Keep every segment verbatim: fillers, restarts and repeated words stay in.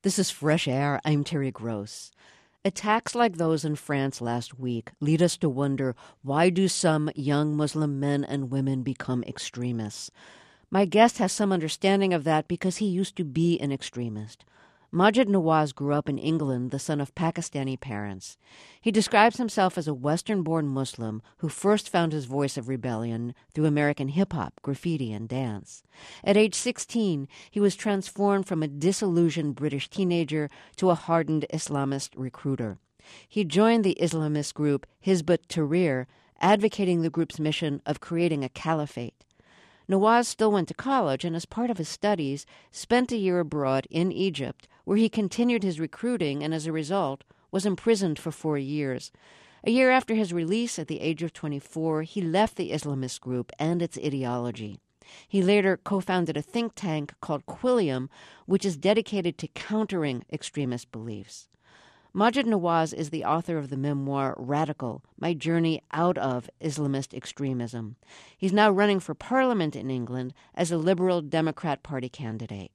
This is Fresh Air. I'm Terry Gross. Attacks like those in France last week lead us to wonder, why do some young Muslim men and women become extremists? My guest has some understanding of that because he used to be an extremist. Maajid Nawaz grew up in England, the son of Pakistani parents. He describes himself as a Western-born Muslim who first found his voice of rebellion through American hip-hop, graffiti, and dance. At age sixteen, he was transformed from a disillusioned British teenager to a hardened Islamist recruiter. He joined the Islamist group Hizb ut-Tahrir, advocating the group's mission of creating a caliphate. Nawaz still went to college and, as part of his studies, spent a year abroad in Egypt, where he continued his recruiting and, as a result, was imprisoned for four years. A year after his release, at the age of twenty-four, he left the Islamist group and its ideology. He later co-founded a think tank called Quilliam, which is dedicated to countering extremist beliefs. Maajid Nawaz is the author of the memoir Radical, My Journey Out of Islamist Extremism. He's now running for parliament in England as a Liberal Democrat Party candidate.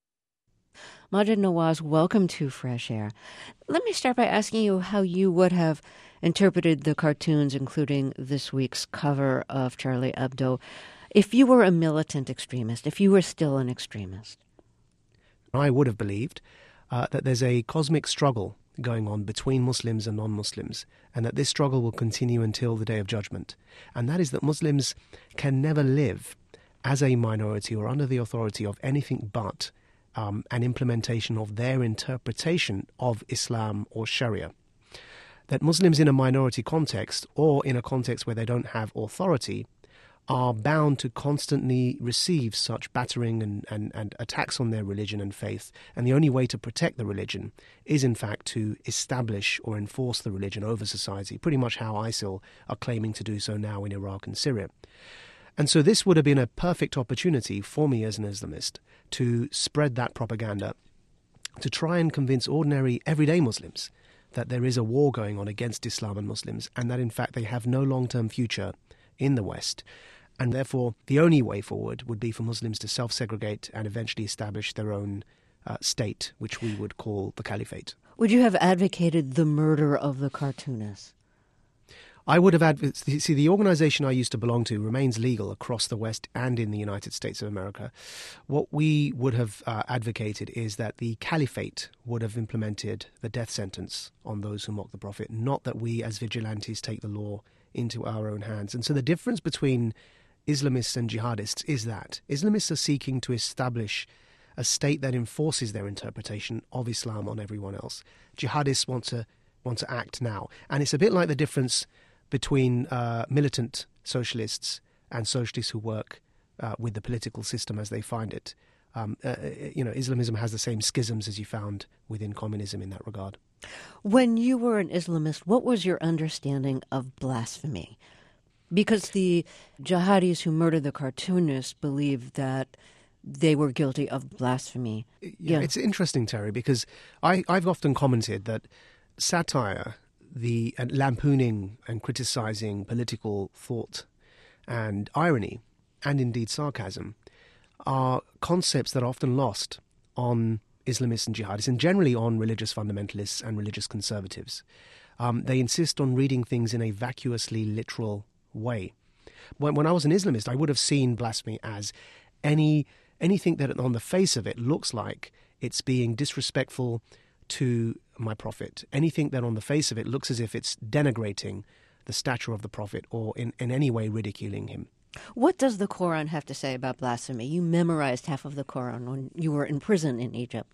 Maajid Nawaz, welcome to Fresh Air. Let me start by asking you how you would have interpreted the cartoons, including this week's cover of Charlie Hebdo, if you were a militant extremist, if you were still an extremist. I would have believed uh, that there's a cosmic struggle going on between Muslims and non-Muslims, and that this struggle will continue until the Day of Judgment. And that is that Muslims can never live as a minority or under the authority of anything but um, an implementation of their interpretation of Islam or Sharia. That Muslims in a minority context, or in a context where they don't have authority, are bound to constantly receive such battering and, and, and attacks on their religion and faith. And the only way to protect the religion is, in fact, to establish or enforce the religion over society, pretty much how ISIL are claiming to do so now in Iraq and Syria. And so this would have been a perfect opportunity for me as an Islamist to spread that propaganda, to try and convince ordinary, everyday Muslims that there is a war going on against Islam and Muslims, and that, in fact, they have no long-term future in the West. And therefore, the only way forward would be for Muslims to self-segregate and eventually establish their own uh, state, which we would call the caliphate. Would you have advocated the murder of the cartoonist? I would have advocated... See, the organization I used to belong to remains legal across the West and in the United States of America. What we would have uh, advocated is that the caliphate would have implemented the death sentence on those who mock the Prophet, not that we as vigilantes take the law into our own hands. And so the difference between Islamists and jihadists is that Islamists are seeking to establish a state that enforces their interpretation of Islam on everyone else. Jihadists want to want to act now. And it's a bit like the difference between uh, militant socialists and socialists who work uh, with the political system as they find it. Um, uh, you know, Islamism has the same schisms as you found within communism in that regard. When you were an Islamist, what was your understanding of blasphemy? Because the jihadis who murdered the cartoonist believed that they were guilty of blasphemy. Yeah, yeah. It's interesting, Terry, because I, I've often commented that satire, the and lampooning and criticizing political thought and irony, and indeed sarcasm, are concepts that are often lost on Islamists and jihadists, and generally on religious fundamentalists and religious conservatives. Um, they insist on reading things in a vacuously literal way. When, when I was an Islamist, I would have seen blasphemy as any anything that on the face of it looks like it's being disrespectful to my Prophet, anything that on the face of it looks as if it's denigrating the stature of the Prophet or in, in any way ridiculing him. What does the Quran have to say about blasphemy? You memorized half of the Quran when you were in prison in Egypt.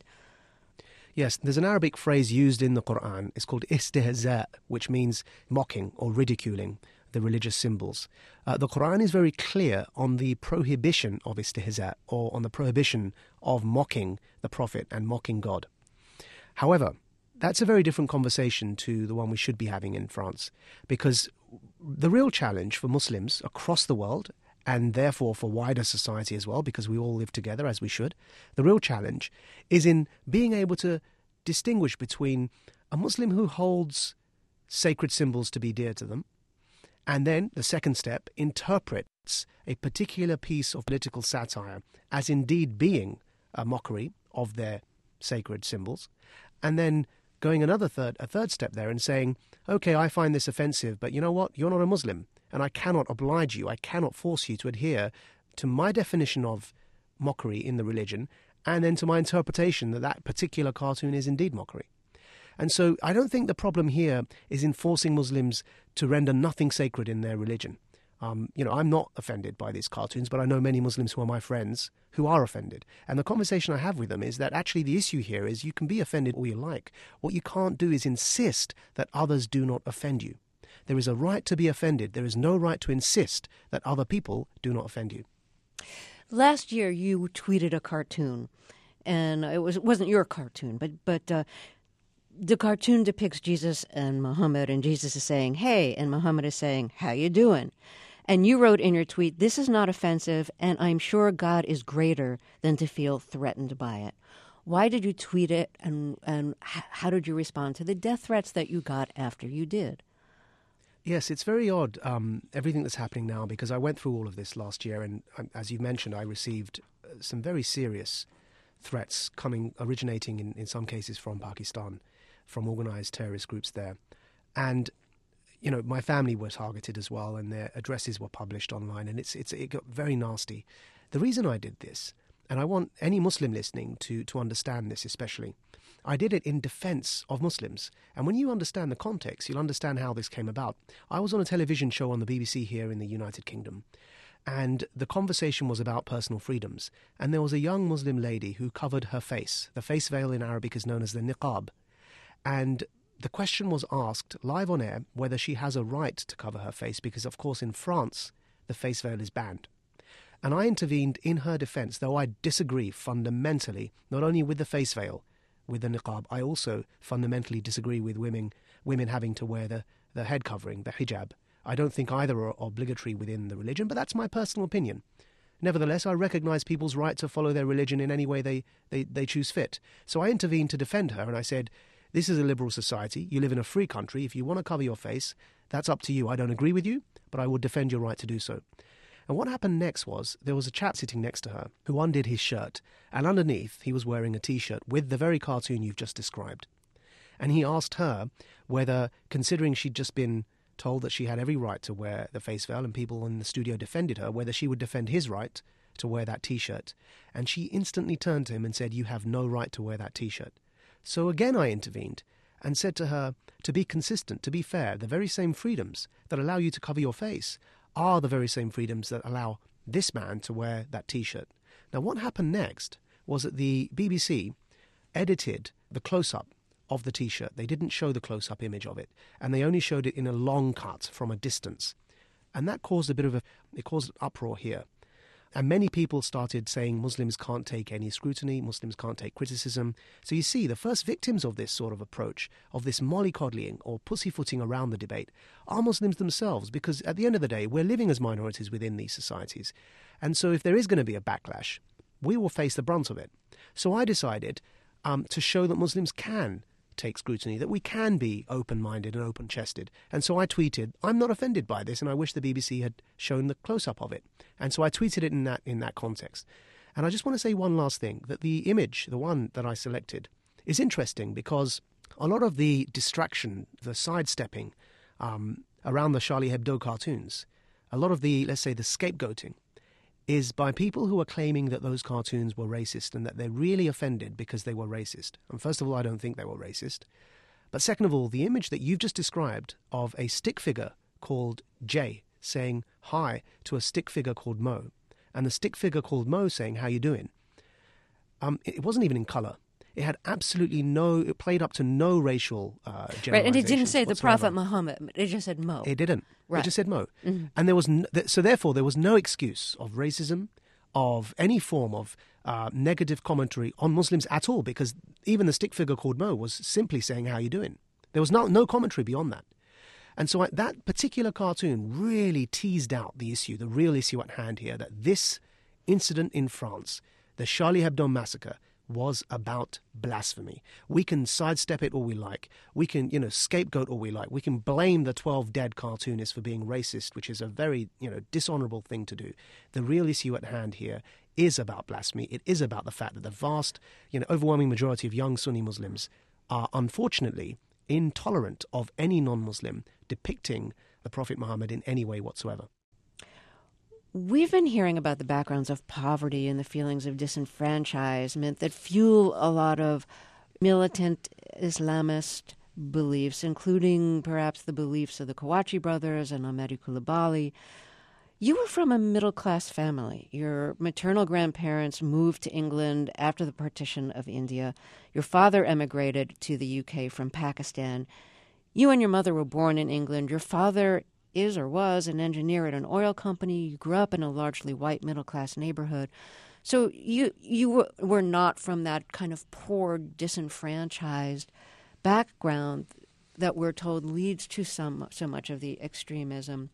Yes, there's an Arabic phrase used in the Quran. It's called istihza, which means mocking or ridiculing the religious symbols. Uh, the Quran is very clear on the prohibition of istihza, or on the prohibition of mocking the Prophet and mocking God. However, that's a very different conversation to the one we should be having in France, because the real challenge for Muslims across the world, and therefore for wider society as well, because we all live together as we should, the real challenge is in being able to distinguish between a Muslim who holds sacred symbols to be dear to them, and then, the second step, interprets a particular piece of political satire as indeed being a mockery of their sacred symbols, and then going another third, a third step there and saying, okay, I find this offensive, but you know what? You're not a Muslim, and I cannot oblige you. I cannot force you to adhere to my definition of mockery in the religion, and then to my interpretation that that particular cartoon is indeed mockery. And so I don't think the problem here is in forcing Muslims to render nothing sacred in their religion. Um, you know, I'm not offended by these cartoons, but I know many Muslims who are my friends who are offended. And the conversation I have with them is that actually the issue here is you can be offended all you like. What you can't do is insist that others do not offend you. There is a right to be offended. There is no right to insist that other people do not offend you. Last year you tweeted a cartoon, and it, was, it wasn't your cartoon, but... but uh, the cartoon depicts Jesus and Muhammad, and Jesus is saying, hey, and Muhammad is saying, how you doing? And you wrote in your tweet, this is not offensive, and I'm sure God is greater than to feel threatened by it. Why did you tweet it, and, and how did you respond to the death threats that you got after you did? Yes, it's very odd, um, everything that's happening now, because I went through all of this last year, and um, as you mentioned, I received uh, some very serious threats coming, originating in, in some cases from Pakistan, from organised terrorist groups there. And, you know, my family were targeted as well, and their addresses were published online, and it's it's it got very nasty. The reason I did this, and I want any Muslim listening to, to understand this especially, I did it in defence of Muslims. And when you understand the context, you'll understand how this came about. I was on a television show on the B B C here in the United Kingdom, and the conversation was about personal freedoms. And there was a young Muslim lady who covered her face. The face veil in Arabic is known as the niqab. And the question was asked live on air whether she has a right to cover her face, because, of course, in France, the face veil is banned. And I intervened in her defence, though I disagree fundamentally, not only with the face veil, with the niqab, I also fundamentally disagree with women women having to wear the, the head covering, the hijab. I don't think either are obligatory within the religion, but that's my personal opinion. Nevertheless, I recognise people's right to follow their religion in any way they, they, they choose fit. So I intervened to defend her, and I said, this is a liberal society. You live in a free country. If you want to cover your face, that's up to you. I don't agree with you, but I would defend your right to do so. And what happened next was there was a chap sitting next to her who undid his shirt, and underneath he was wearing a T-shirt with the very cartoon you've just described. And he asked her whether, considering she'd just been told that she had every right to wear the face veil and people in the studio defended her, whether she would defend his right to wear that T-shirt. And she instantly turned to him and said, you have no right to wear that T-shirt. So again I intervened and said to her, to be consistent, to be fair, the very same freedoms that allow you to cover your face are the very same freedoms that allow this man to wear that T-shirt. Now what happened next was that the B B C edited the close-up of the T-shirt. They didn't show the close-up image of it, and they only showed it in a long cut from a distance. And that caused a bit of a, it caused an uproar here. And many people started saying Muslims can't take any scrutiny, Muslims can't take criticism. So you see, the first victims of this sort of approach, of this mollycoddling or pussyfooting around the debate, are Muslims themselves, because at the end of the day, we're living as minorities within these societies. And so if there is going to be a backlash, we will face the brunt of it. So I decided um, to show that Muslims can take scrutiny, that we can be open-minded and open-chested. And so I tweeted, I'm not offended by this, and I wish the B B C had shown the close-up of it. And so I tweeted it in that in that context. And I just want to say one last thing, that the image, the one that I selected, is interesting because a lot of the distraction, the sidestepping um, around the Charlie Hebdo cartoons, a lot of the, let's say, the scapegoating, is by people who are claiming that those cartoons were racist and that they're really offended because they were racist. And first of all, I don't think they were racist. But second of all, the image that you've just described of a stick figure called Jay saying hi to a stick figure called Mo, and the stick figure called Mo saying, how you doing? Um, it wasn't even in colour. It had absolutely no, it played up to no racial uh, generalizations. Right, and it didn't say the whatsoever. Prophet Muhammad. It just said Mo. It didn't. Right. It just said Mo. Mm-hmm. And there was, no, so therefore, there was no excuse of racism, of any form of uh, negative commentary on Muslims at all, because even the stick figure called Mo was simply saying, how you doing? There was no, no commentary beyond that. And so I, that particular cartoon really teased out the issue, the real issue at hand here, that this incident in France, the Charlie Hebdo massacre, was about blasphemy. We can sidestep it all we like. We can, you know, scapegoat all we like. We can blame the twelve dead cartoonists for being racist, which is a very, you know, dishonourable thing to do. The real issue at hand here is about blasphemy. It is about the fact that the vast, you know, overwhelming majority of young Sunni Muslims are unfortunately intolerant of any non-Muslim depicting the Prophet Muhammad in any way whatsoever. We've been hearing about the backgrounds of poverty and the feelings of disenfranchisement that fuel a lot of militant Islamist beliefs, including perhaps the beliefs of the Kawachi brothers and Ahmadi Coulibaly. You were from a middle-class family. Your maternal grandparents moved to England after the partition of India. Your father emigrated to the U K from Pakistan. You and your mother were born in England. Your father is or was an engineer at an oil company. You grew up in a largely white middle-class neighborhood. So you you were, were not from that kind of poor, disenfranchised background that we're told leads to some so much of the extremism.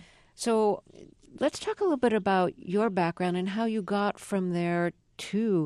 So let's talk a little bit about your background and how you got from there to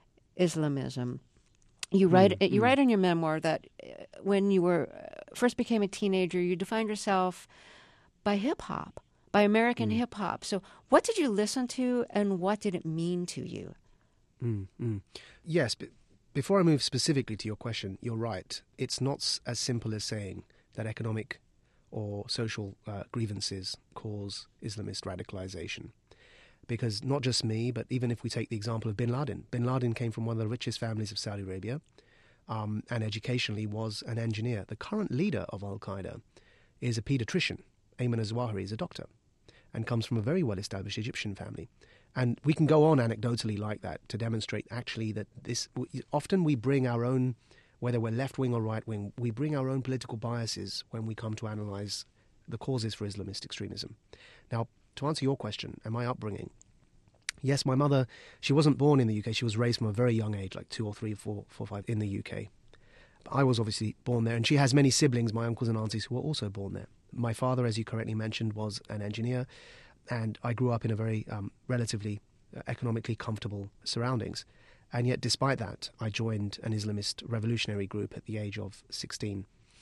Islamism. You write mm, you mm. write in your memoir that when you were first became a teenager, you defined yourself by hip-hop, by American mm. hip-hop. So what did you listen to and what did it mean to you? Mm, mm. Yes, but before I move specifically to your question, you're right. It's not as simple as saying that economic or social uh, grievances cause Islamist radicalization. Because not just me, but even if we take the example of bin Laden, bin Laden came from one of the richest families of Saudi Arabia um, and educationally was an engineer. The current leader of Al-Qaeda is a pediatrician. Ayman al-Zawahiri is a doctor and comes from a very well-established Egyptian family. And we can go on anecdotally like that to demonstrate actually that this often we bring our own, whether we're left-wing or right-wing, we bring our own political biases when we come to analyze the causes for Islamist extremism. Now, to answer your question and my upbringing, yes, my mother, she wasn't born in the U K. She was raised from a very young age, like two or three, four, four, five, in the U K. I was obviously born there, and she has many siblings, my uncles and aunties, who were also born there. My father, as you correctly mentioned, was an engineer, and I grew up in a very um, relatively uh, economically comfortable surroundings. And yet, despite that, I joined an Islamist revolutionary group at the age of sixteen.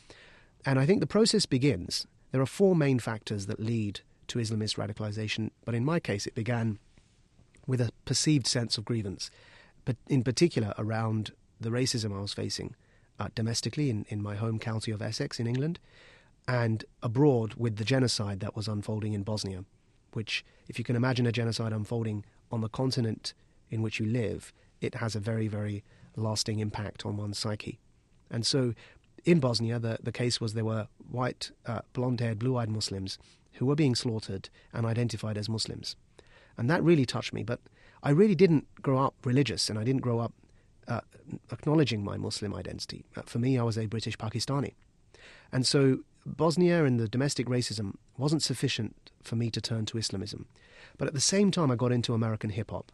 And I think the process begins. There are four main factors that lead to Islamist radicalization, but in my case, it began with a perceived sense of grievance, but in particular around the racism I was facing uh, domestically in, in my home county of Essex in England, and abroad with the genocide that was unfolding in Bosnia, which, if you can imagine a genocide unfolding on the continent in which you live, it has a very, very lasting impact on one's psyche. And so in Bosnia, the, the case was there were white, uh, blonde-haired, blue-eyed Muslims who were being slaughtered and identified as Muslims. And that really touched me. But I really didn't grow up religious, and I didn't grow up uh, acknowledging my Muslim identity. Uh, for me, I was a British Pakistani. And so Bosnia and the domestic racism wasn't sufficient for me to turn to Islamism. But at the same time, I got into American hip-hop.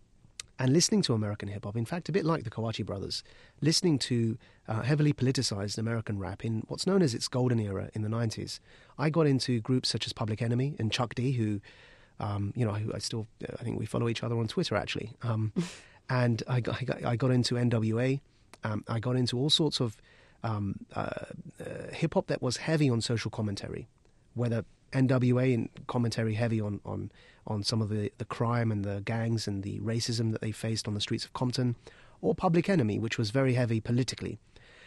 And listening to American hip-hop, in fact, a bit like the Kawachi brothers, listening to uh, heavily politicized American rap in what's known as its golden era in the nineties, I got into groups such as Public Enemy and Chuck D, who, um, you know, who I still, I think we follow each other on Twitter, actually. Um, and I got, I got, I got into N W A. Um, I got into all sorts of um, uh, uh, hip-hop that was heavy on social commentary, whether N W A and commentary heavy on, on, on some of the, the crime and the gangs and the racism that they faced on the streets of Compton, or Public Enemy, which was very heavy politically.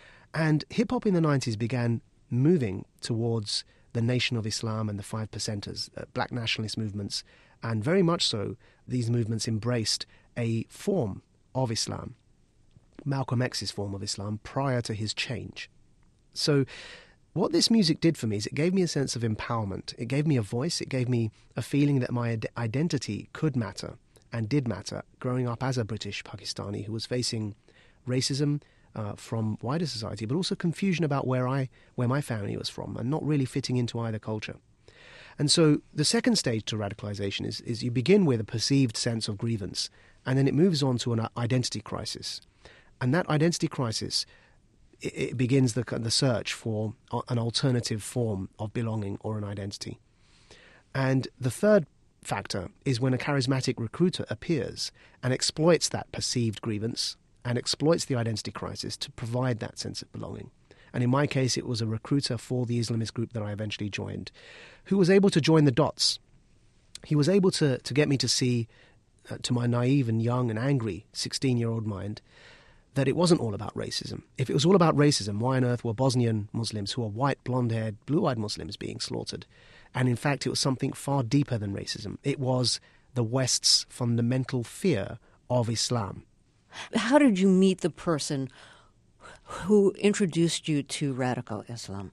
And hip-hop in the nineties began moving towards the Nation of Islam and the Five Percenters, uh, black nationalist movements, and very much so these movements embraced a form of Islam, Malcolm X's form of Islam, prior to his change. So what this music did for me is it gave me a sense of empowerment. It gave me a voice. It gave me a feeling that my ad- identity could matter and did matter, growing up as a British Pakistani who was facing racism uh, from wider society, but also confusion about where I, where my family was from and not really fitting into either culture. And so the second stage to radicalization is, is you begin with a perceived sense of grievance, and then it moves on to an identity crisis. And that identity crisis, it begins the, the search for an alternative form of belonging or an identity. And the third factor is when a charismatic recruiter appears and exploits that perceived grievance and exploits the identity crisis to provide that sense of belonging. And in my case, it was a recruiter for the Islamist group that I eventually joined, who was able to join the dots. He was able to, to get me to see uh, to my naive and young and angry sixteen-year-old mind that it wasn't all about racism. If it was all about racism, why on earth were Bosnian Muslims who are white, blonde-haired, blue-eyed Muslims being slaughtered? And in fact, it was something far deeper than racism. It was the West's fundamental fear of Islam. How did you meet the person who introduced you to radical Islam?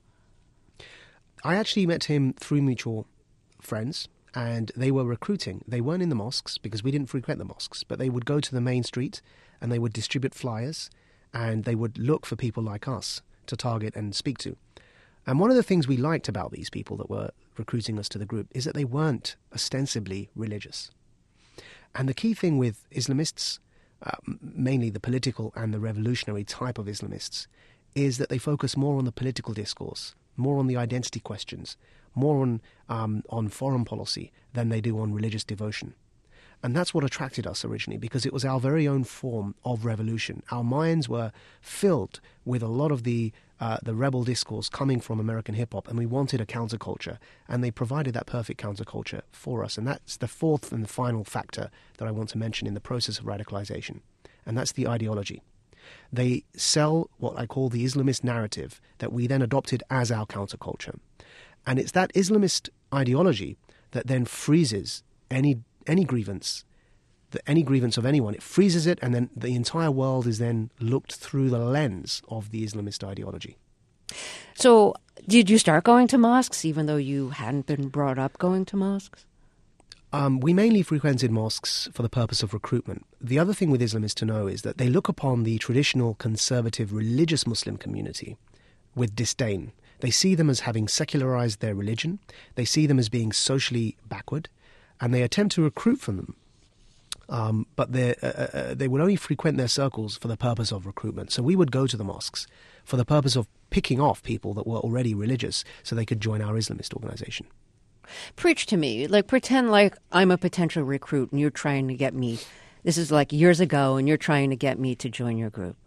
I actually met him through mutual friends, and they were recruiting. They weren't in the mosques because we didn't frequent the mosques, but they would go to the main street and they would distribute flyers and they would look for people like us to target and speak to. And one of the things we liked about these people that were recruiting us to the group is that they weren't ostensibly religious. And the key thing with Islamists, uh, mainly the political and the revolutionary type of Islamists, is that they focus more on the political discourse, more on the identity questions, more on um, on foreign policy than they do on religious devotion. And that's what attracted us originally, because it was our very own form of revolution. Our minds were filled with a lot of the uh, the rebel discourse coming from American hip-hop, and we wanted a counterculture, and they provided that perfect counterculture for us. And that's the fourth and the final factor that I want to mention in the process of radicalization, and that's the ideology. They sell what I call the Islamist narrative that we then adopted as our counterculture. And it's that Islamist ideology that then freezes any any grievance, the, any grievance of anyone. It freezes it, and then the entire world is then looked through the lens of the Islamist ideology. So did you start going to mosques even though you hadn't been brought up going to mosques? Um, we mainly frequented mosques for the purpose of recruitment. The other thing with Islamists to know is that they look upon the traditional conservative religious Muslim community with disdain. They see them as having secularized their religion. They see them as being socially backward, and they attempt to recruit from them. Um, but uh, uh, they would only frequent their circles for the purpose of recruitment. So we would go to the mosques for the purpose of picking off people that were already religious so they could join our Islamist organization. Preach to me. Like, pretend like I'm a potential recruit and you're trying to get me. This is like years ago and you're trying to get me to join your group.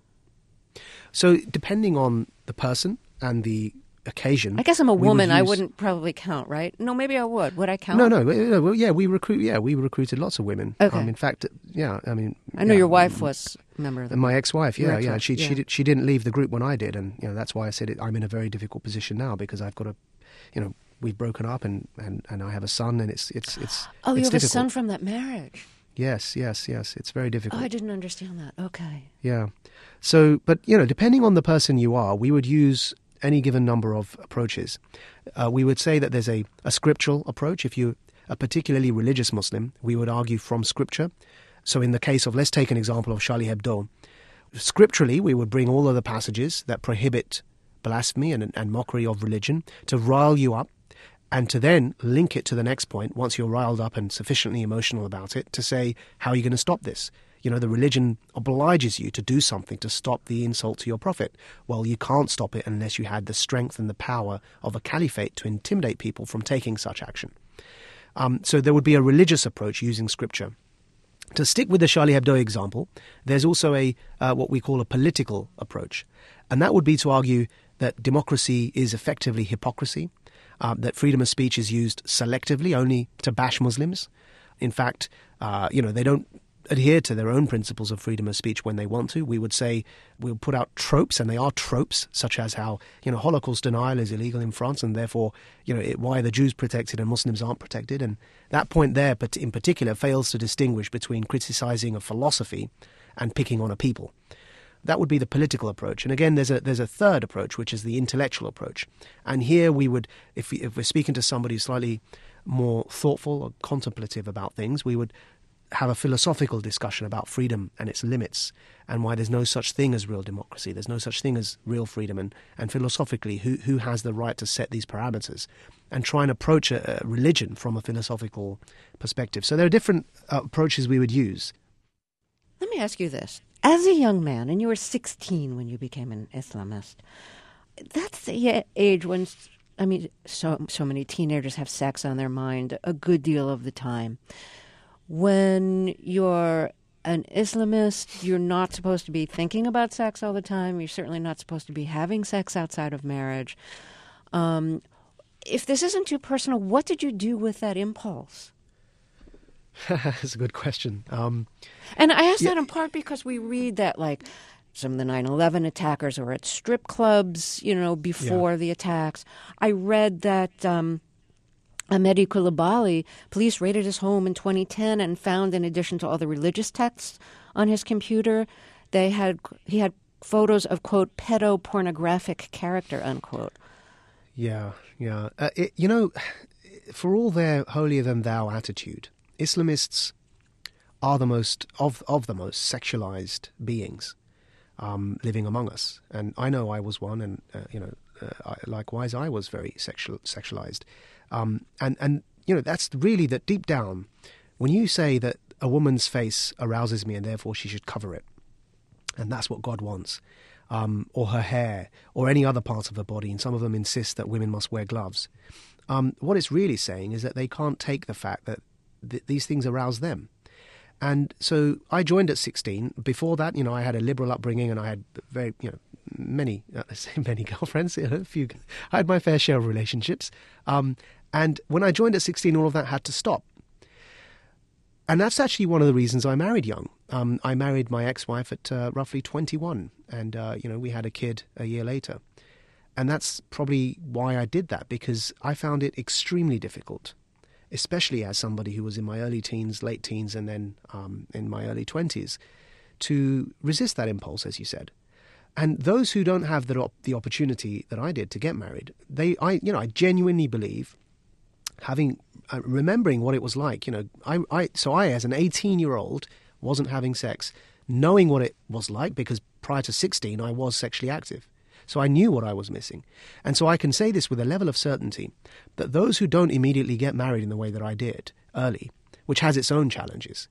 So depending on the person and the occasion. I guess I'm a woman. Would use... I wouldn't probably count, right? No, maybe I would. Would I count? No, no. Well, yeah, we recruit. Yeah, we recruited lots of women. Okay. Um, in fact, yeah. I mean, I know yeah, your wife was a member of the my ex-wife. Yeah, ex-wife, yeah. She yeah. she did, she didn't leave the group when I did, and you know that's why I said it, I'm in a very difficult position now because I've got a, you know, we've broken up and, and, and I have a son, and it's it's it's. Oh, it's you have difficult. a son from that marriage. Yes, yes, yes. It's very difficult. Oh, I didn't understand that. Okay. Yeah. So, but you know, depending on the person you are, we would use any given number of approaches. Uh, we would say that there's a, a scriptural approach. If you're a particularly religious Muslim, we would argue from scripture. So in the case of, let's take an example of Charlie Hebdo. Scripturally, we would bring all of the passages that prohibit blasphemy and, and mockery of religion to rile you up, and to then link it to the next point, once you're riled up and sufficiently emotional about it, to say, how are you going to stop this? You know, the religion obliges you to do something to stop the insult to your prophet. Well, you can't stop it unless you had the strength and the power of a caliphate to intimidate people from taking such action. Um, so there would be a religious approach using scripture. To stick with the Charlie Hebdo example, there's also a uh, what we call a political approach. And that would be to argue that democracy is effectively hypocrisy, uh, that freedom of speech is used selectively only to bash Muslims. In fact, uh, you know, they don't adhere to their own principles of freedom of speech when they want to. We would say we'll put out tropes, and they are tropes, such as how, you know, Holocaust denial is illegal in France, and therefore, you know, it, why are the Jews protected and Muslims aren't protected? And that point there, but in particular, fails to distinguish between criticizing a philosophy and picking on a people. That would be the political approach. And again, there's a there's a third approach, which is the intellectual approach. And here we would, if, we, if we're speaking to somebody slightly more thoughtful or contemplative about things, we would have a philosophical discussion about freedom and its limits, and why there's no such thing as real democracy, there's no such thing as real freedom, and, and philosophically, who who has the right to set these parameters, and try and approach a, a religion from a philosophical perspective. So there are different uh, approaches we would use. Let me ask you this. As a young man, and you were sixteen when you became an Islamist, that's the age when, I mean, so so many teenagers have sex on their mind a good deal of the time. When you're an Islamist, you're not supposed to be thinking about sex all the time. You're certainly not supposed to be having sex outside of marriage. Um, if this isn't too personal, what did you do with that impulse? That's a good question. Um, And I ask yeah, that in part because we read that, like, some of the nine eleven attackers were at strip clubs, you know, yeah, before the attacks. I read that um, Ahmedi Coulibaly, police raided his home in twenty ten and found, in addition to all the religious texts on his computer, they had he had photos of, quote, pedopornographic character, unquote. yeah, yeah. Uh, it, you know, for all their holier-than-thou attitude, Islamists are the most of of the most sexualized beings um, living among us, and I know I was one, and uh, you know, uh, I, likewise I was very sexual sexualized, um, and and you know that's really that deep down, when you say that a woman's face arouses me and therefore she should cover it, and that's what God wants, um, or her hair, or any other part of her body, and some of them insist that women must wear gloves. Um, what it's really saying is that they can't take the fact that th- these things arouse them. And so I joined at sixteen. Before that, you know, I had a liberal upbringing, and I had very, you know, many, uh, I say many girlfriends, you know, a few. I had my fair share of relationships. Um, and when I joined at sixteen, all of that had to stop. And that's actually one of the reasons I married young. Um, I married my ex-wife at uh, roughly twenty-one, and uh, you know, we had a kid a year later. And that's probably why I did that, because I found it extremely difficult, especially as somebody who was in my early teens, late teens, and then um, in my early twenties, to resist that impulse, as you said. And those who don't have the, op- the opportunity that I did to get married, they, I, you know, I genuinely believe, having, uh, remembering what it was like, you know, I, I, so I, as an eighteen-year-old, wasn't having sex, knowing what it was like, because prior to sixteen, I was sexually active. So I knew what I was missing. And so I can say this with a level of certainty, that those who don't immediately get married in the way that I did early, which has its own challenges,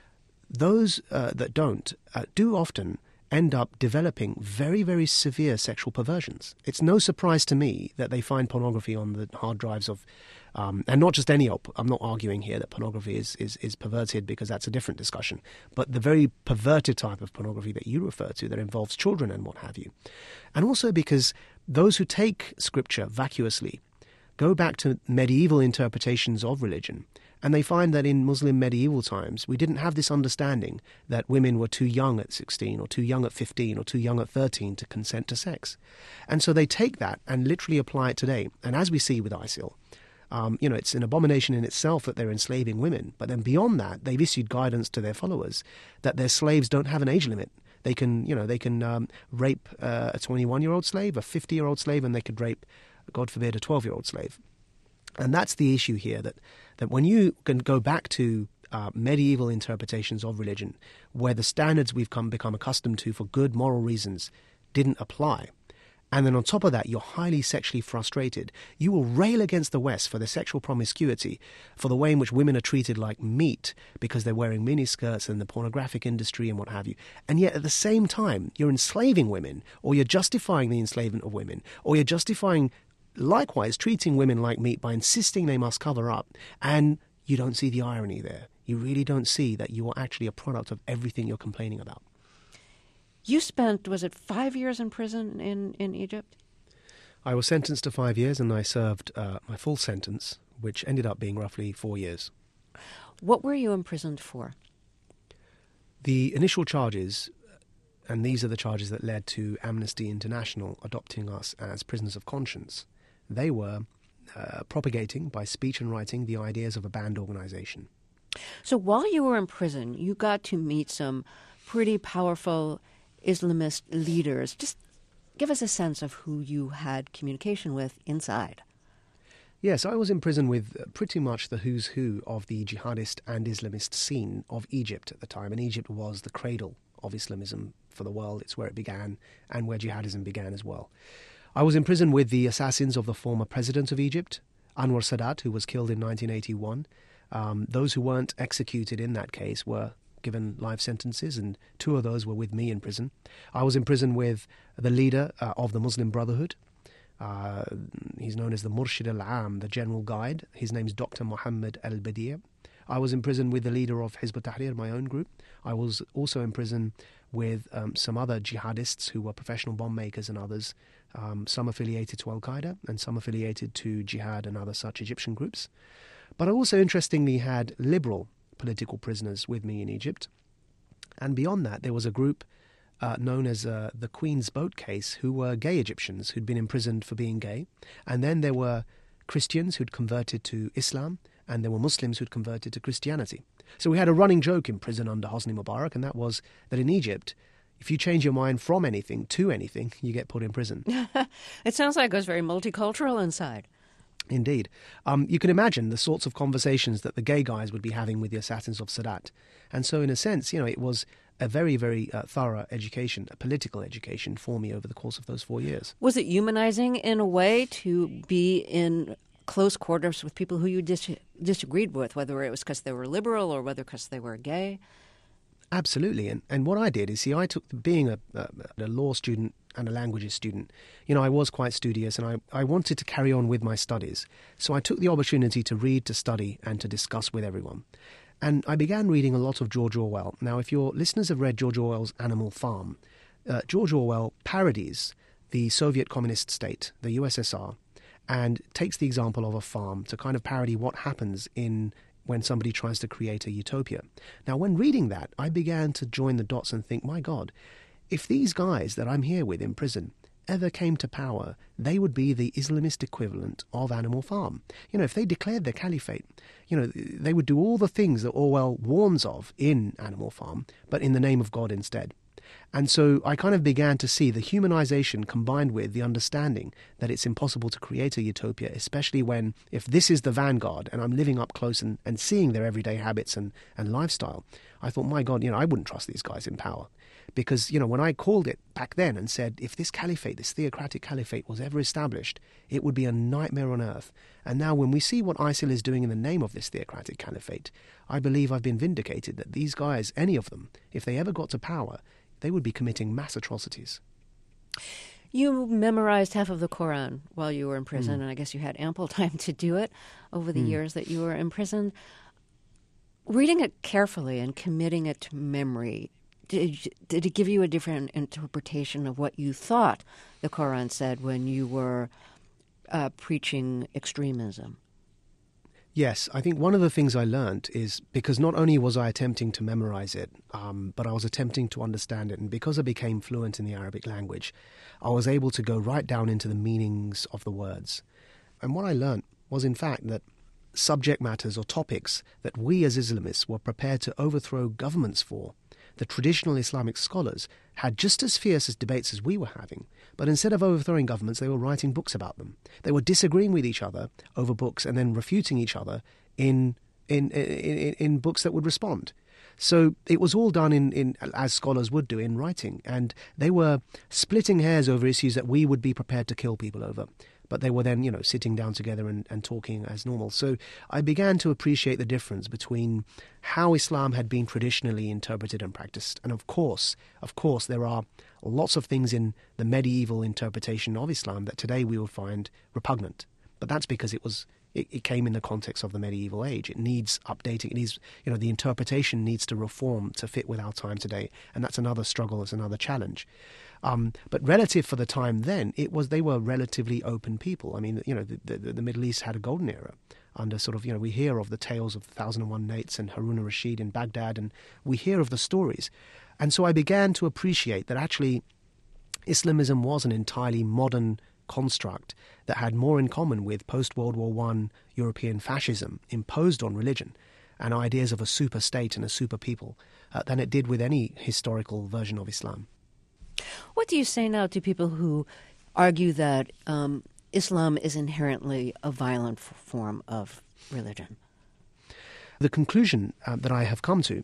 those uh, that don't uh, do often end up developing very, very severe sexual perversions. It's no surprise to me that they find pornography on the hard drives of, um, and not just any, op- I'm not arguing here that pornography is, is, is perverted, because that's a different discussion, but the very perverted type of pornography that you refer to that involves children and what have you. And also because those who take scripture vacuously go back to medieval interpretations of religion, and they find that in Muslim medieval times, we didn't have this understanding that women were too young at sixteen, or too young at fifteen, or too young at thirteen to consent to sex. And so they take that and literally apply it today. And as we see with ISIL, um, you know, it's an abomination in itself that they're enslaving women. But then beyond that, they've issued guidance to their followers that their slaves don't have an age limit. They can, you know, they can um, rape uh, a twenty-one-year-old slave, a fifty-year-old slave, and they could rape, God forbid, a twelve-year-old slave. And that's the issue here, that, that when you can go back to uh, medieval interpretations of religion, where the standards we've come become accustomed to for good moral reasons didn't apply, and then on top of that you're highly sexually frustrated, you will rail against the West for their sexual promiscuity, for the way in which women are treated like meat because they're wearing miniskirts and the pornographic industry and what have you. And yet at the same time you're enslaving women, or you're justifying the enslavement of women, or you're justifying likewise treating women like meat by insisting they must cover up, and you don't see the irony there. You really don't see that you are actually a product of everything you're complaining about. You spent, was it five years in prison in, in Egypt? I was sentenced to five years, and I served uh, my full sentence, which ended up being roughly four years. What were you imprisoned for? The initial charges, and these are the charges that led to Amnesty International adopting us as prisoners of conscience, they were uh, propagating by speech and writing the ideas of a banned organization. So while you were in prison, you got to meet some pretty powerful Islamist leaders. Just give us a sense of who you had communication with inside. Yes, I was in prison with pretty much the who's who of the jihadist and Islamist scene of Egypt at the time, and Egypt was the cradle of Islamism for the world. It's where it began and where jihadism began as well. I was in prison with the assassins of the former president of Egypt, Anwar Sadat, who was killed in nineteen eighty-one. Um, those who weren't executed in that case were given life sentences, and two of those were with me in prison. I was in prison with the leader uh, of the Muslim Brotherhood. Uh, he's known as the Murshid al-Am, the general guide. His name's Doctor Mohammed al-Badir. I was in prison with the leader of Hizb ut-Tahrir, my own group. I was also in prison with um, some other jihadists who were professional bomb makers and others, um, some affiliated to Al-Qaeda and some affiliated to Jihad and other such Egyptian groups. But I also interestingly had liberal political prisoners with me in Egypt. And beyond that, there was a group uh, known as uh, the Queen's Boat case, who were gay Egyptians who'd been imprisoned for being gay. And then there were Christians who'd converted to Islam, and there were Muslims who'd converted to Christianity. So we had a running joke in prison under Hosni Mubarak, and that was that in Egypt, if you change your mind from anything to anything, you get put in prison. It sounds like it was very multicultural inside. Indeed. Um, you can imagine the sorts of conversations that the gay guys would be having with the assassins of Sadat. And so in a sense, you know, it was a very, very uh, thorough education, a political education for me over the course of those four years. Was it humanizing in a way to be in close quarters with people who you dis- disagreed with, whether it was because they were liberal or whether because they were gay? Absolutely. And and what I did is, see, I took, being a, a, a law student and a languages student, you know, I was quite studious and I, I wanted to carry on with my studies. So I took the opportunity to read, to study, and to discuss with everyone. And I began reading a lot of George Orwell. Now, if your listeners have read George Orwell's Animal Farm, uh, George Orwell parodies the Soviet communist state, the U S S R, and takes the example of a farm to kind of parody what happens in when somebody tries to create a utopia. Now, when reading that, I began to join the dots and think, my God, if these guys that I'm here with in prison ever came to power, they would be the Islamist equivalent of Animal Farm. You know, if they declared their caliphate, you know, they would do all the things that Orwell warns of in Animal Farm, but in the name of God instead. And so I kind of began to see the humanization combined with the understanding that it's impossible to create a utopia, especially when, if this is the vanguard and I'm living up close and, and seeing their everyday habits and, and lifestyle, I thought, my God, you know, I wouldn't trust these guys in power. Because, you know, when I called it back then and said, if this caliphate, this theocratic caliphate was ever established, it would be a nightmare on earth. And now when we see what ISIL is doing in the name of this theocratic caliphate, I believe I've been vindicated that these guys, any of them, if they ever got to power, they would be committing mass atrocities. You memorized half of the Quran while you were in prison, mm. and I guess you had ample time to do it over the mm. years that you were in prison. Reading it carefully and committing it to memory, did, did it give you a different interpretation of what you thought the Quran said when you were uh, preaching extremism? Yes, I think one of the things I learned is because not only was I attempting to memorize it, um, but I was attempting to understand it. And because I became fluent in the Arabic language, I was able to go right down into the meanings of the words. And what I learned was, in fact, that subject matters or topics that we as Islamists were prepared to overthrow governments for, the traditional Islamic scholars had just as fierce as debates as we were having, but instead of overthrowing governments, they were writing books about them. They were disagreeing with each other over books and then refuting each other in in in, in books that would respond. So it was all done in, in as scholars would do in writing, and they were splitting hairs over issues that we would be prepared to kill people over. But they were then, you know, sitting down together and, and talking as normal. So I began to appreciate the difference between how Islam had been traditionally interpreted and practiced. And of course, of course, there are lots of things in the medieval interpretation of Islam that today we would find repugnant. But that's because it was it, it came in the context of the medieval age. It needs updating. It needs, you know, the interpretation needs to reform to fit with our time today. And that's another struggle. It's another challenge. Um, but relative for the time then, it was they were relatively open people. I mean, you know, the, the, the Middle East had a golden era under sort of, you know, we hear of the tales of the Thousand and One Nights and Harun al-Rashid in Baghdad, and we hear of the stories. And so I began to appreciate that actually Islamism was an entirely modern construct that had more in common with post-World War One European fascism imposed on religion and ideas of a super state and a super people uh, than it did with any historical version of Islam. What do you say now to people who argue that um, Islam is inherently a violent f- form of religion? The conclusion uh, that I have come to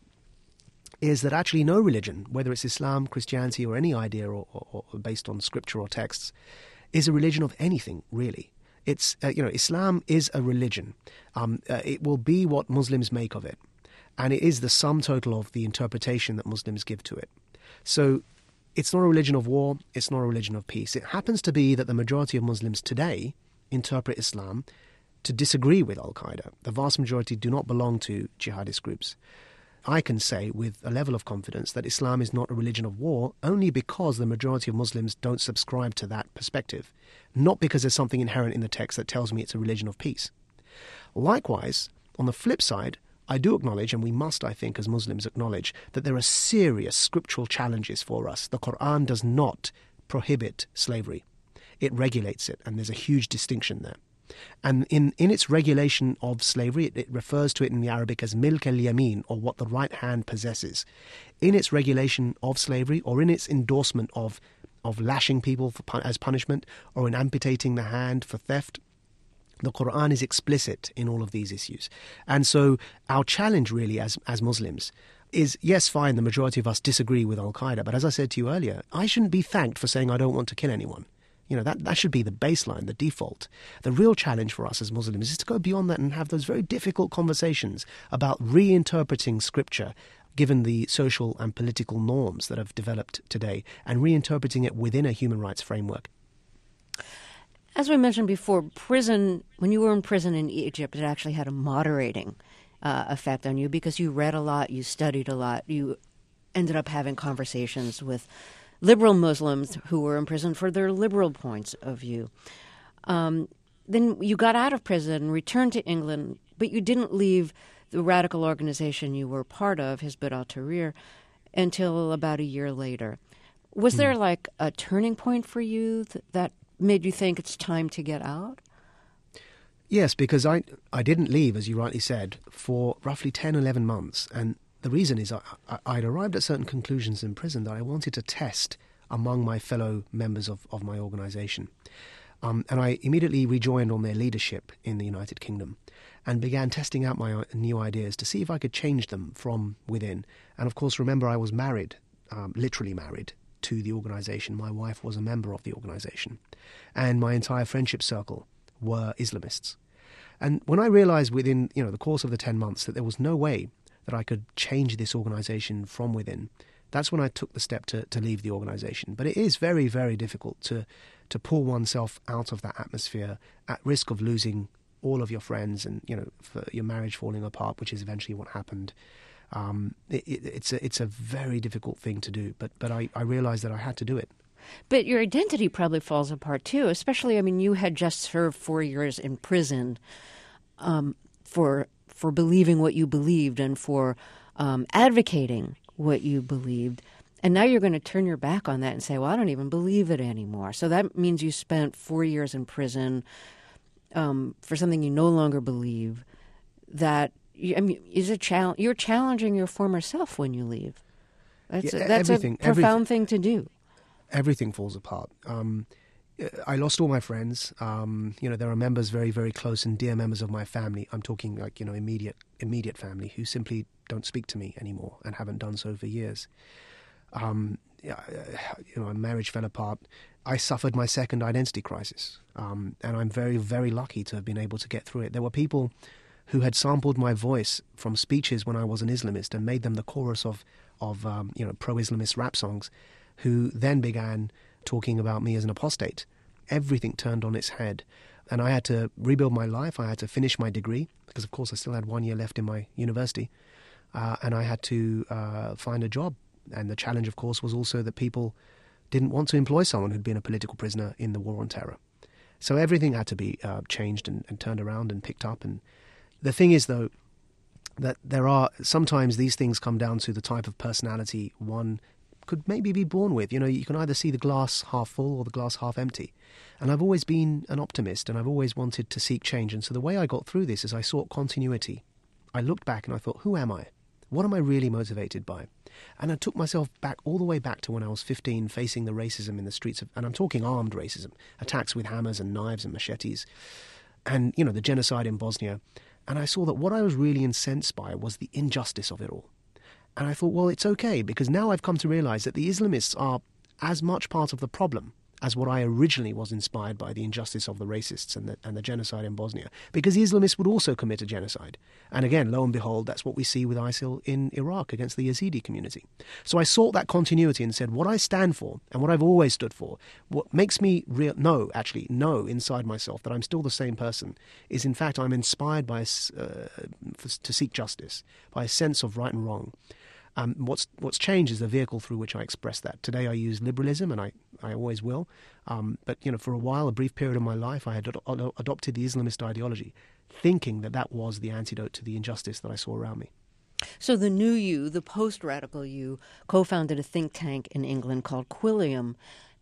is that actually no religion, whether it's Islam, Christianity, or any idea or, or, or based on scripture or texts, is a religion of anything, really. It's, uh, you know, Islam is a religion. Um, uh, it will be what Muslims make of it. And it is the sum total of the interpretation that Muslims give to it. So it's not a religion of war, it's not a religion of peace. It happens to be that the majority of Muslims today interpret Islam to disagree with Al-Qaeda. The vast majority do not belong to jihadist groups. I can say with a level of confidence that Islam is not a religion of war only because the majority of Muslims don't subscribe to that perspective, not because there's something inherent in the text that tells me it's a religion of peace. Likewise, on the flip side, I do acknowledge, and we must, I think, as Muslims acknowledge, that there are serious scriptural challenges for us. The Quran does not prohibit slavery. It regulates it, and there's a huge distinction there. And in, in its regulation of slavery, it, it refers to it in the Arabic as milk al-yamin, or what the right hand possesses. In its regulation of slavery, or in its endorsement of, of lashing people for, as punishment, or in amputating the hand for theft, the Quran is explicit in all of these issues. And so our challenge really as, as Muslims is, yes, fine, the majority of us disagree with Al-Qaeda, but as I said to you earlier, I shouldn't be thanked for saying I don't want to kill anyone. You know, that, that should be the baseline, the default. The real challenge for us as Muslims is to go beyond that and have those very difficult conversations about reinterpreting Scripture, given the social and political norms that have developed today, and reinterpreting it within a human rights framework. As we mentioned before, prison, when you were in prison in Egypt, it actually had a moderating uh, effect on you because you read a lot, you studied a lot, you ended up having conversations with liberal Muslims who were in prison for their liberal points of view. Um, then you got out of prison, returned to England, but you didn't leave the radical organization you were part of, Hizb ut-Tahrir, until about a year later. Was hmm. there like a turning point for you th- that made you think it's time to get out? Yes, because I, I didn't leave, as you rightly said, for roughly ten, eleven months. And the reason is I, I, I'd arrived at certain conclusions in prison that I wanted to test among my fellow members of, of my organisation. Um, and I immediately rejoined on their leadership in the United Kingdom and began testing out my new ideas to see if I could change them from within. And of course, remember, I was married, um, literally married, to the organisation. My wife was a member of the organisation. And my entire friendship circle were Islamists. And when I realised within, you know, the course of the ten months that there was no way that I could change this organisation from within, that's when I took the step to, to leave the organisation. But it is very, very difficult to, to pull oneself out of that atmosphere at risk of losing all of your friends and, you know, for your marriage falling apart, which is eventually what happened. Um, it, it, it's a it's a very difficult thing to do, but but I, I realized that I had to do it. But your identity probably falls apart too, especially, I mean, you had just served four years in prison um, for for believing what you believed and for um, advocating what you believed. And now you're going to turn your back on that and say, well, I don't even believe it anymore. So that means you spent four years in prison um, for something you no longer believe. That I mean, is a challenge. You're challenging your former self when you leave. That's yeah, a, that's a profound thing to do. Everything falls apart. Um, I lost all my friends. Um, you know, there are members, very, very close and dear members of my family. I'm talking like, you know, immediate, immediate family who simply don't speak to me anymore and haven't done so for years. Um, you know, my marriage fell apart. I suffered my second identity crisis, um, and I'm very, very lucky to have been able to get through it. There were people who had sampled my voice from speeches when I was an Islamist and made them the chorus of, of um, you know, pro-Islamist rap songs, who then began talking about me as an apostate. Everything turned on its head. And I had to rebuild my life. I had to finish my degree, because of course I still had one year left in my university. Uh, and I had to uh, find a job. And the challenge, of course, was also that people didn't want to employ someone who'd been a political prisoner in the war on terror. So everything had to be uh, changed and, and turned around and picked up. And the thing is, though, that there are sometimes these things come down to the type of personality one could maybe be born with. You know, you can either see the glass half full or the glass half empty. And I've always been an optimist, and I've always wanted to seek change. And so the way I got through this is I sought continuity. I looked back and I thought, who am I? What am I really motivated by? And I took myself back all the way back to when I was fifteen, facing the racism in the streets of, and I'm talking armed racism, attacks with hammers and knives and machetes, and, you know, the genocide in Bosnia. And I saw that what I was really incensed by was the injustice of it all. And I thought, well, it's okay, because now I've come to realize that the Islamists are as much part of the problem as what I originally was inspired by, the injustice of the racists and the, and the genocide in Bosnia. Because the Islamists would also commit a genocide. And again, lo and behold, that's what we see with ISIL in Iraq against the Yazidi community. So I sought that continuity and said, what I stand for and what I've always stood for, what makes me real, know, actually, know inside myself that I'm still the same person, is in fact I'm inspired by uh, to seek justice, by a sense of right and wrong. Um, what's what's changed is the vehicle through which I express that. Today I use liberalism, and I, I always will. Um, but, you know, for a while, a brief period of my life, I had ad- ad- adopted the Islamist ideology. thinking that that was the antidote to the injustice that I saw around me. So the new you, the post-radical you, co-founded a think tank in England called Quilliam.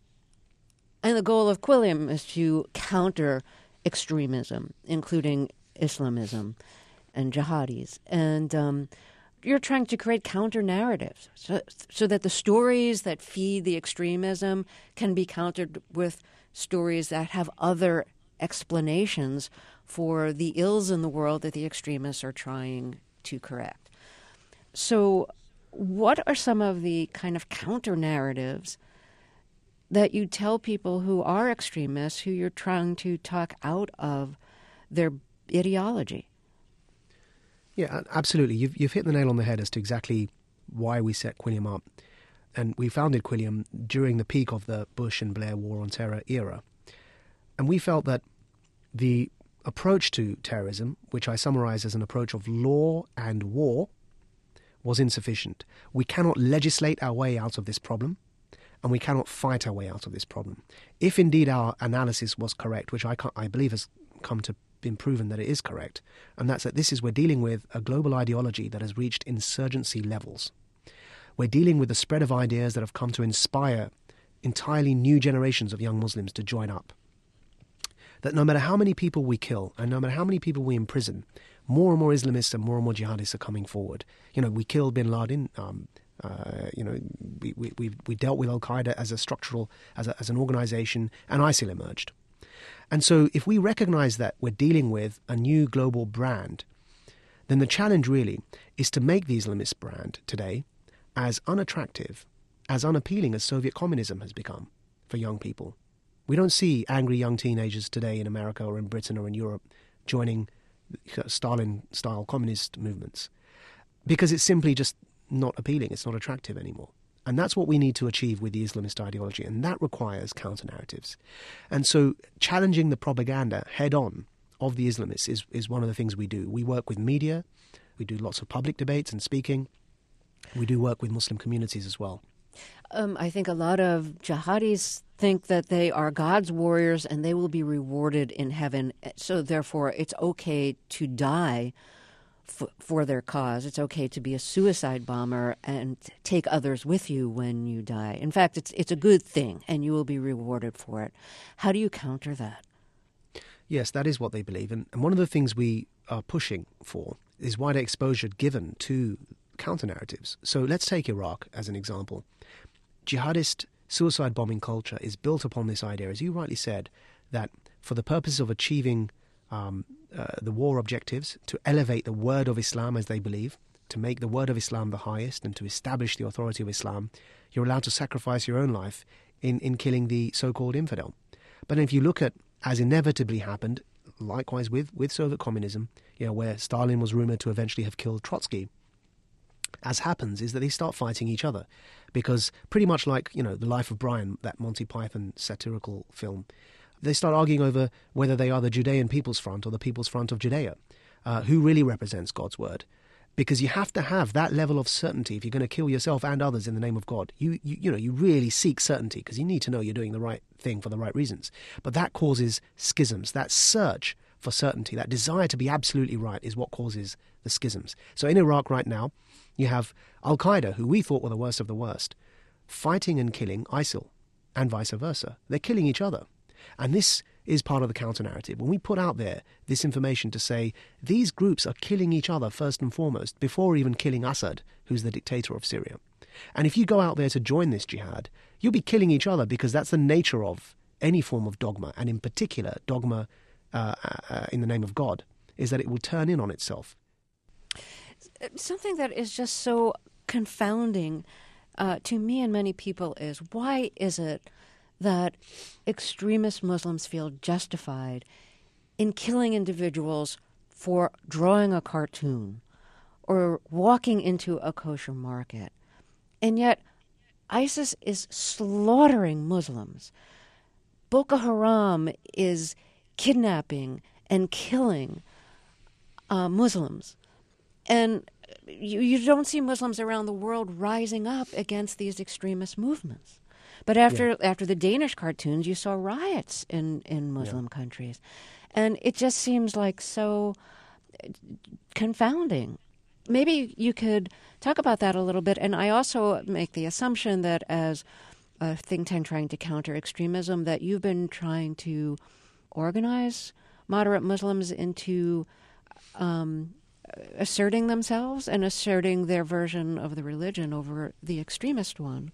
And the goal of Quilliam is to counter extremism, including Islamism and jihadis. And um, you're trying to create counter-narratives so, so that the stories that feed the extremism can be countered with stories that have other explanations for the ills in the world that the extremists are trying to correct. So what are some of the kind of counter-narratives that you tell people who are extremists, who you're trying to talk out of their ideology? Yeah, absolutely. You've, you've hit the nail on the head as to exactly why we set Quilliam up. And we founded Quilliam during the peak of the Bush and Blair War on Terror era. And we felt that the approach to terrorism, which I summarize as an approach of law and war, was insufficient. We cannot legislate our way out of this problem, and we cannot fight our way out of this problem. If indeed our analysis was correct, which I, can't, I believe has come to been proven that it is correct, and that's that this is we're dealing with a global ideology that has reached insurgency levels. We're dealing with the spread of ideas that have come to inspire entirely new generations of young Muslims to join up. That no matter how many people we kill and no matter how many people we imprison, more and more Islamists and more and more jihadists are coming forward. You know, we killed bin Laden. Um, uh, you know, we, we we we dealt with Al Qaeda as a structural, as a, as an organization, and ISIL emerged. And so, if we recognize that we're dealing with a new global brand, then the challenge really is to make the Islamist brand today as unattractive, as unappealing as Soviet communism has become for young people. We don't see angry young teenagers today in America or in Britain or in Europe joining Stalin-style communist movements because it's simply just not appealing. It's not attractive anymore. And that's what we need to achieve with the Islamist ideology, and that requires counter-narratives. And so challenging the propaganda head-on of the Islamists is, is one of the things we do. We work with media, we do lots of public debates and speaking, we do work with Muslim communities as well. Um, I think a lot of jihadis think that they are God's warriors and they will be rewarded in heaven. So therefore, it's okay to die f- for their cause. It's okay to be a suicide bomber and take others with you when you die. In fact, it's it's a good thing and you will be rewarded for it. How do you counter that? Yes, that is what they believe. And, and one of the things we are pushing for is wider exposure given to counter-narratives. So let's take Iraq as an example. Jihadist suicide bombing culture is built upon this idea, as you rightly said, that for the purpose of achieving um, uh, the war objectives, to elevate the word of Islam as they believe, to make the word of Islam the highest and to establish the authority of Islam, you're allowed to sacrifice your own life in, in killing the so-called infidel. But if you look at, as inevitably happened, likewise with, with Soviet communism, you know, where Stalin was rumored to eventually have killed Trotsky, as happens is that they start fighting each other because pretty much like, you know, The Life of Brian, that Monty Python satirical film, they start arguing over whether they are the Judean People's Front or the People's Front of Judea, uh, who really represents God's word. Because you have to have that level of certainty if you're going to kill yourself and others in the name of God. You, you, you know, you really seek certainty because you need to know you're doing the right thing for the right reasons. But that causes schisms. That search for certainty, that desire to be absolutely right is what causes the schisms. So in Iraq right now, you have Al-Qaeda, who we thought were the worst of the worst, fighting and killing ISIL, and vice versa. They're killing each other. And this is part of the counter-narrative. When we put out there this information to say these groups are killing each other first and foremost, before even killing Assad, who's the dictator of Syria. And if you go out there to join this jihad, you'll be killing each other because that's the nature of any form of dogma, and in particular dogma uh, uh, in the name of God, is that it will turn in on itself. Something that is just so confounding uh, to me and many people is, why is it that extremist Muslims feel justified in killing individuals for drawing a cartoon or walking into a kosher market? And yet ISIS is slaughtering Muslims. Boko Haram is kidnapping and killing uh, Muslims. And you, you don't see Muslims around the world rising up against these extremist movements. But after yeah. after the Danish cartoons, you saw riots in, in Muslim yeah. countries. And it just seems like so confounding. Maybe you could talk about that a little bit. And I also make the assumption that as a think tank trying to counter extremism, that you've been trying to organize moderate Muslims into um, asserting themselves and asserting their version of the religion over the extremist one.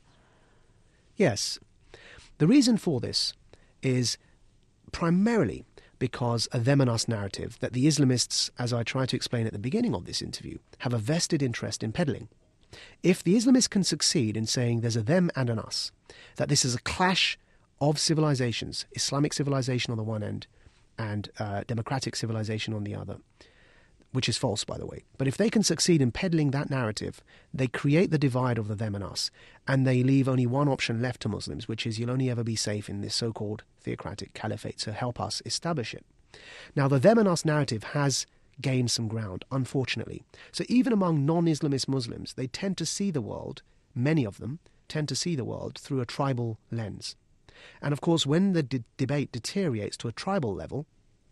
Yes. The reason for this is primarily because a them and us narrative that the Islamists, as I tried to explain at the beginning of this interview, have a vested interest in peddling. If the Islamists can succeed in saying there's a them and an us, that this is a clash of civilizations, Islamic civilization on the one end and uh, democratic civilization on the other, which is false, by the way. But if they can succeed in peddling that narrative, they create the divide of the them and us, and they leave only one option left to Muslims, which is you'll only ever be safe in this so-called theocratic caliphate, so help us establish it. Now, the them and us narrative has gained some ground, unfortunately. So even among non-Islamist Muslims, they tend to see the world, many of them, tend to see the world through a tribal lens. And of course, when the de- debate deteriorates to a tribal level,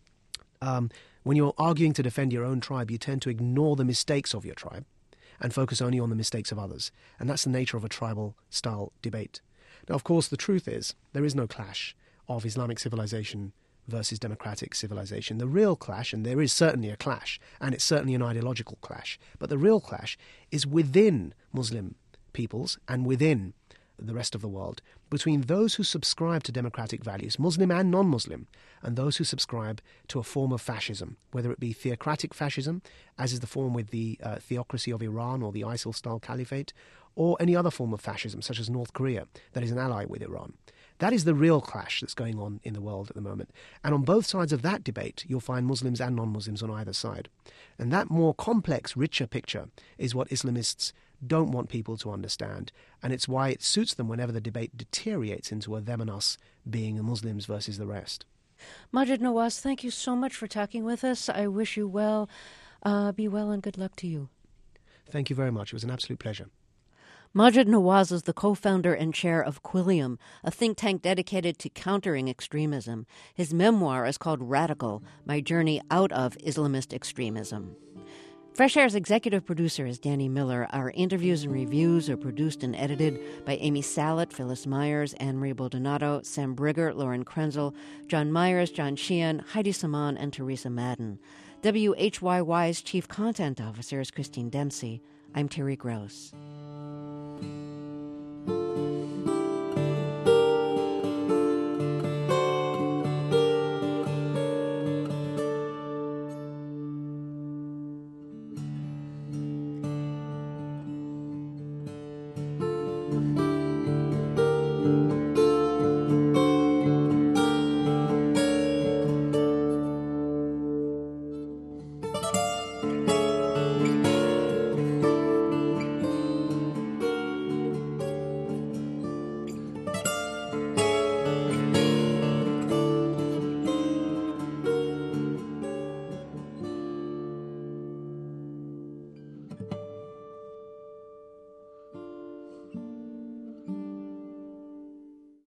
um, when you're arguing to defend your own tribe, you tend to ignore the mistakes of your tribe and focus only on the mistakes of others. And that's the nature of a tribal-style debate. Now, of course, the truth is there is no clash of Islamic civilization versus democratic civilization. The real clash, and there is certainly a clash, and it's certainly an ideological clash, but the real clash is within Muslim peoples and within the rest of the world, between those who subscribe to democratic values, Muslim and non-Muslim, and those who subscribe to a form of fascism, whether it be theocratic fascism, as is the form with the uh, theocracy of Iran or the ISIL-style caliphate, or any other form of fascism, such as North Korea, that is an ally with Iran. That is the real clash that's going on in the world at the moment. And on both sides of that debate, you'll find Muslims and non-Muslims on either side. And that more complex, richer picture is what Islamists don't want people to understand. And it's why it suits them whenever the debate deteriorates into a them and us being the Muslims versus the rest. Maajid Nawaz, thank you so much for talking with us. I wish you well. Uh, be well and good luck to you. Thank you very much. It was an absolute pleasure. Maajid Nawaz is the co-founder and chair of Quilliam, a think tank dedicated to countering extremism. His memoir is called Radical, My Journey Out of Islamist Extremism. Fresh Air's executive producer is Danny Miller. Our interviews and reviews are produced and edited by Amy Salit, Phyllis Myers, Anne-Marie Baldonado, Sam Brigger, Lauren Krenzel, John Myers, John Sheehan, Heidi Saman, and Teresa Madden. W H Y Y's chief content officer is Christine Dempsey. I'm Terry Gross.